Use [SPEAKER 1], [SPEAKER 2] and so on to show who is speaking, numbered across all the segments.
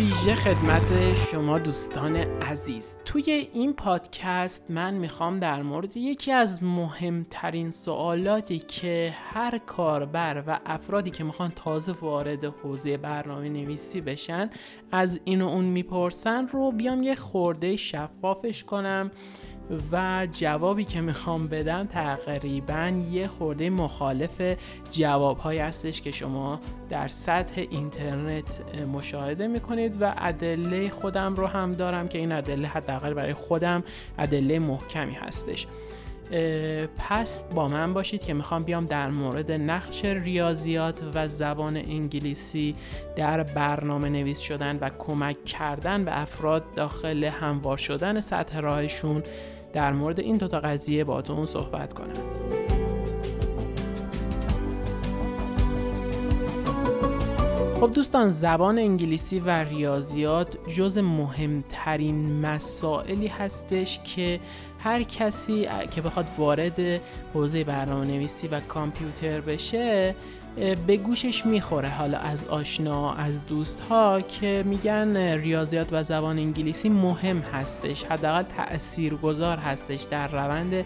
[SPEAKER 1] ویژه خدمت شما دوستان عزیز. توی این پادکست من میخوام در مورد یکی از مهمترین سوالاتی که هر کاربر و افرادی که میخوان تازه وارد حوزه برنامه نویسی بشن از این و اون میپرسن رو بیام یه خورده شفافش کنم و جوابی که میخوام بدم تقریباً یه خورده مخالف جوابهایی هستش که شما در سطح اینترنت مشاهده میکنید و ادله خودم رو هم دارم که این ادله حداقل برای خودم ادله محکمی هستش. پس با من باشید که میخوام بیام در مورد نقش ریاضیات و زبان انگلیسی در برنامه نویس شدن و کمک کردن به افراد داخل هموار شدن سطح راهشون در مورد این دوتا قضیه باهاتون صحبت کنم. خب دوستان، زبان انگلیسی و ریاضیات جز مهمترین مسائلی هستش که هر کسی که بخواد وارد حوزه برنامه نویسی و کامپیوتر بشه به گوشش میخوره، حالا از آشنا، از دوست ها که میگن ریاضیات و زبان انگلیسی مهم هستش، حداقل تأثیرگذار هستش در روند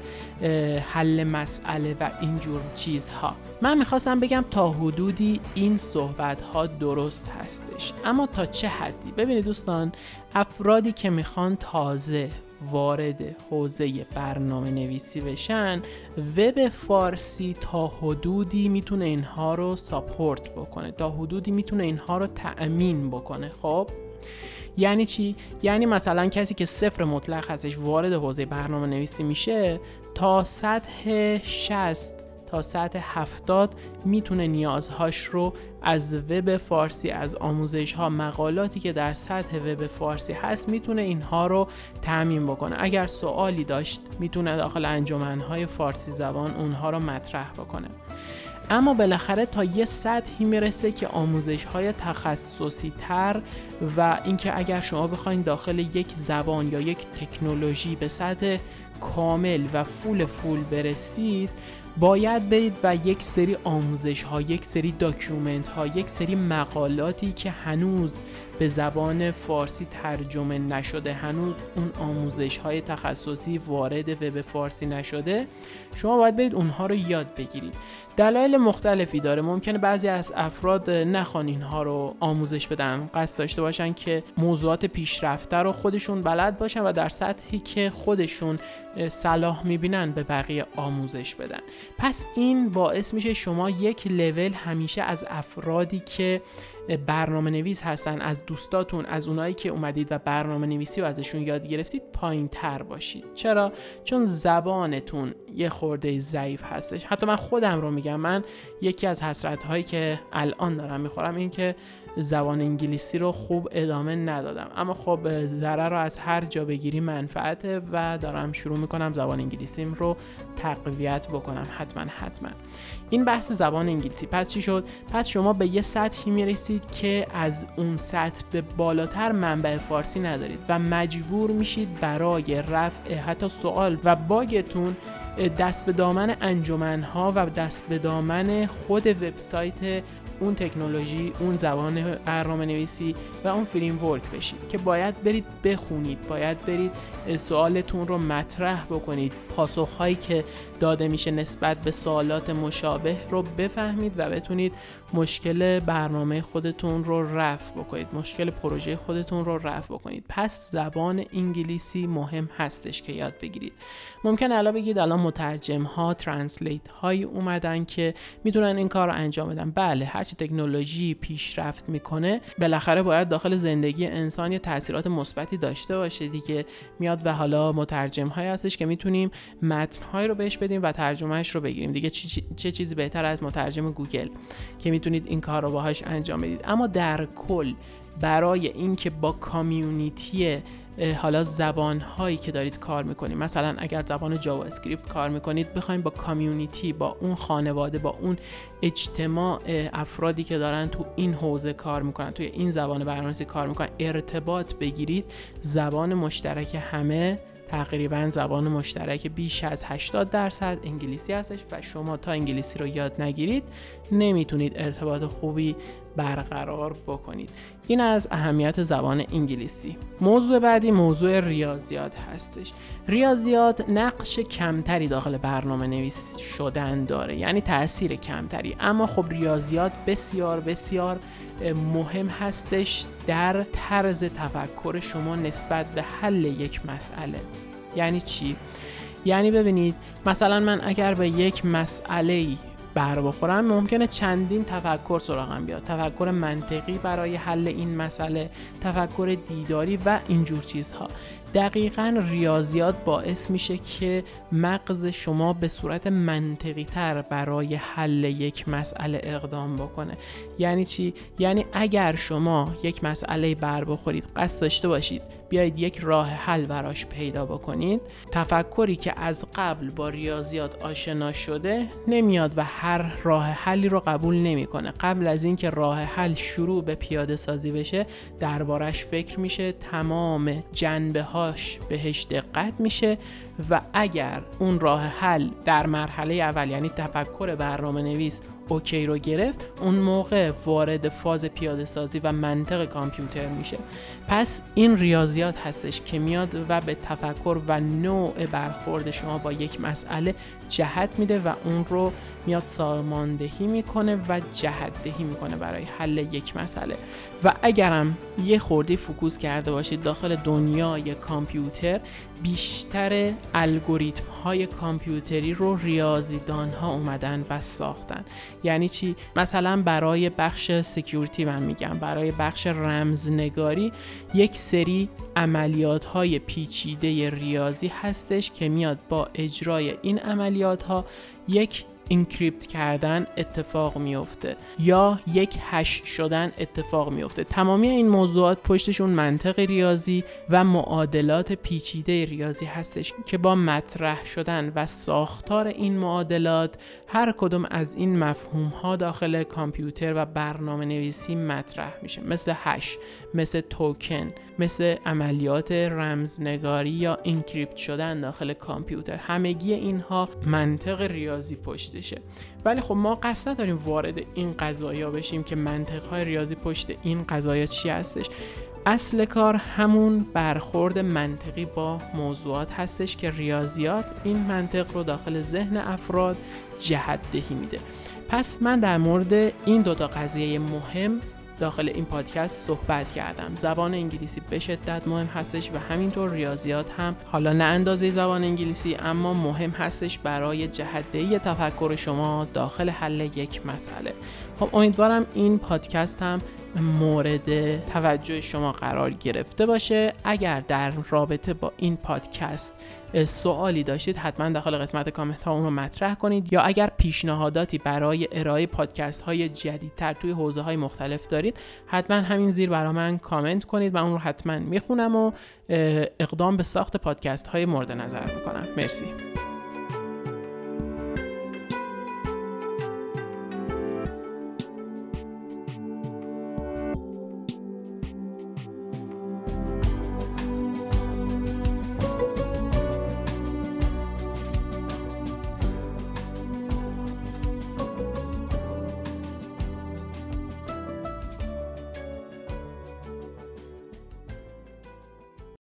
[SPEAKER 1] حل مسئله و اینجور چیزها. من میخواستم بگم تا حدودی این صحبت ها درست هستش، اما تا چه حدی؟ ببینید دوستان، افرادی که میخوان تازه وارد حوزه برنامه نویسی بشن، وب فارسی تا حدودی میتونه اینها رو ساپورت بکنه، تا حدودی میتونه اینها رو تأمین بکنه. خب یعنی چی؟ یعنی مثلا کسی که صفر مطلق هستش وارد حوزه برنامه نویسی میشه، تا سطح 60 تا سطح 70 میتونه نیازهاش رو از وب فارسی، از آموزش ها، مقالاتی که در سطح وب فارسی هست میتونه اینها رو تامین بکنه. اگر سوالی داشت میتونه داخل انجمنهای فارسی زبان اونها رو مطرح بکنه. اما بالاخره تا یه سطحی میرسه که آموزش های تخصصی تر و اینکه اگر شما بخواید داخل یک زبان یا یک تکنولوژی به سطح کامل و فول برسید، باید برید و یک سری آموزش ها، یک سری داکیومنت ها، یک سری مقالاتی که هنوز به زبان فارسی ترجمه نشده، هنوز اون آموزش های تخصصی وارد وب فارسی نشده، شما باید برید اونها رو یاد بگیرید. دلایل مختلفی داره. ممکنه بعضی از افراد نخوان اینها رو آموزش بدن، قصد داشته باشن که موضوعات پیشرفته رو خودشون بلد باشن و در سطحی که خودشون صلاح میبینن به بقیه آموزش بدن. پس این باعث میشه شما یک لول همیشه از افرادی که برنامه نویس هستن، از دوستاتون، از اونایی که اومدید و برنامه نویسی رو ازشون یاد گرفتید پایین تر باشید. چرا؟ چون زبانتون یه خورده ضعیف هستش. حتی من خودم رو میگم، من یکی از حسرت هایی که الان دارم میخورم این که زبان انگلیسی رو خوب ادامه ندادم. اما خب ضرر رو از هر جا بگیری منفعته و دارم شروع میکنم زبان انگلیسیم رو تقویت بکنم. حتما این بحث زبان انگلیسی. پس چی شد؟ پس شما به یه سطحی میرسید که از اون سطح به بالاتر منبع فارسی ندارید و مجبور میشید برای رفع حتی سوال و باگتون دست به دامن انجمنها و دست به دامن خود وبسایت اون تکنولوژی، اون زبان برنامه نویسی و اون فریم ورک بشید که باید برید بخونید، باید برید سوالتون رو مطرح بکنید، پاسخهایی که داده میشه نسبت به سوالات مشابه رو بفهمید و بتونید مشکل برنامه خودتون رو رفع بکنید، مشکل پروژه خودتون رو رفع بکنید. پس زبان انگلیسی مهم هستش که یاد بگیرید. ممکن الان بگید الان مترجم ها، ترنسلیت هایی اومدن که میتونن این کار رو انجام بدن. بله، هرچی تکنولوژی پیشرفت میکنه بالاخره باید داخل زندگی انسان یه تاثیرات مثبتی داشته باشه دیگه. میاد و حالا مترجم هایی هستش که میتونیم متن های رو بهش بدیم و ترجمهش رو بگیریم دیگه. چه چیزی بهتر از مترجم گوگل که میتونید این کار رو باهاش انجام بدید. اما در کل برای اینکه با کامیونیتی حالا زبان‌هایی که دارید کار می‌کنید، مثلا اگر زبان جاوا اسکریپت کار می‌کنید، بخواید با کامیونیتی، با اون خانواده، با اون اجتماع افرادی که دارن تو این حوزه کار می‌کنن، توی این زبان برنامه‌نویسی کار می‌کنن، ارتباط بگیرید، زبان مشترک همه تقریبا زبان مشترک بیش از 80% انگلیسی هستش و شما تا انگلیسی رو یاد نگیرید نمیتونید ارتباط خوبی برقرار بکنید. این از اهمیت زبان انگلیسی. موضوع بعدی موضوع ریاضیات هستش. ریاضیات نقش کمتری داخل برنامه نویس شدن داره، یعنی تأثیر کمتری، اما خب ریاضیات بسیار بسیار مهم هستش در طرز تفکر شما نسبت به حل یک مسئله. یعنی چی؟ یعنی ببینید مثلا من اگر به یک مسئله‌ای بر بخورم ممکنه چندین تفکر سراغم بیاد، تفکر منطقی برای حل این مسئله، تفکر دیداری و اینجور چیزها. دقیقاً ریاضیات باعث میشه که مغز شما به صورت منطقی تر برای حل یک مسئله اقدام بکنه. یعنی چی؟ یعنی اگر شما یک مسئله بر بخورید، قصد داشته باشید بیایید یک راه حل براش پیدا بکنید، تفکری که از قبل با ریاضیات آشنا شده نمیاد و هر راه حلی رو قبول نمیکنه. قبل از اینکه راه حل شروع به پیاده سازی بشه دربارش فکر میشه، تمام جنبه‌هاش بهش دقت میشه و اگر اون راه حل در مرحله اول یعنی تفکر برنامه نویس اوکی رو گرفت، اون موقع وارد فاز پیاده سازی و منطق کامپیوتر میشه. پس این ریاضیات هستش که میاد و به تفکر و نوع برخورد شما با یک مسئله جهت میده و اون رو میاد ساماندهی میکنه و جهت‌دهی میکنه برای حل یک مسئله. و اگرم یه خورده فوکوس کرده باشید داخل دنیای کامپیوتر، بیشتر الگوریتم های کامپیوتری رو ریاضیدان ها اومدن و ساختن. یعنی چی؟ مثلا برای بخش سکیوریتی من میگم، برای بخش رمزنگاری یک سری عملیات های پیچیده ریاضی هستش که میاد با اجرای این عملیات ها یک انکریپت کردن اتفاق میفته یا یک هش شدن اتفاق میفته. تمامی این موضوعات پشتشون منطق ریاضی و معادلات پیچیده ریاضی هستش که با مطرح شدن و ساختار این معادلات هر کدوم از این مفهوم ها داخل کامپیوتر و برنامه نویسی مطرح میشه، مثل هش، مثل توکن، مثل عملیات رمزنگاری یا انکریپت شدن داخل کامپیوتر. همگی اینها منطق ریاضی پشتشه. ولی خب ما قصد نداریم وارد این قضایا بشیم که منطق‌های ریاضی پشت این قضایا چی هستش. اصل کار همون برخورد منطقی با موضوعات هستش که ریاضیات این منطق رو داخل ذهن افراد جهت دهی میده. پس من در مورد این دوتا قضیه مهم داخل این پادکست صحبت کردم. زبان انگلیسی به شدت مهم هستش و همینطور ریاضیات هم، حالا نه اندازه زبان انگلیسی، اما مهم هستش برای جهت‌دهی تفکر شما داخل حل یک مسئله. خب امیدوارم این پادکست هم مورد توجه شما قرار گرفته باشه. اگر در رابطه با این پادکست سوالی داشتید حتما داخل قسمت کامنت ها اون رو مطرح کنید، یا اگر پیشنهاداتی برای ارائه پادکست های جدیدتر توی حوزه های مختلف دارید حتما همین زیر برای من کامنت کنید و اون رو حتما میخونم و اقدام به ساخت پادکست های مورد نظر میکنم. مرسی.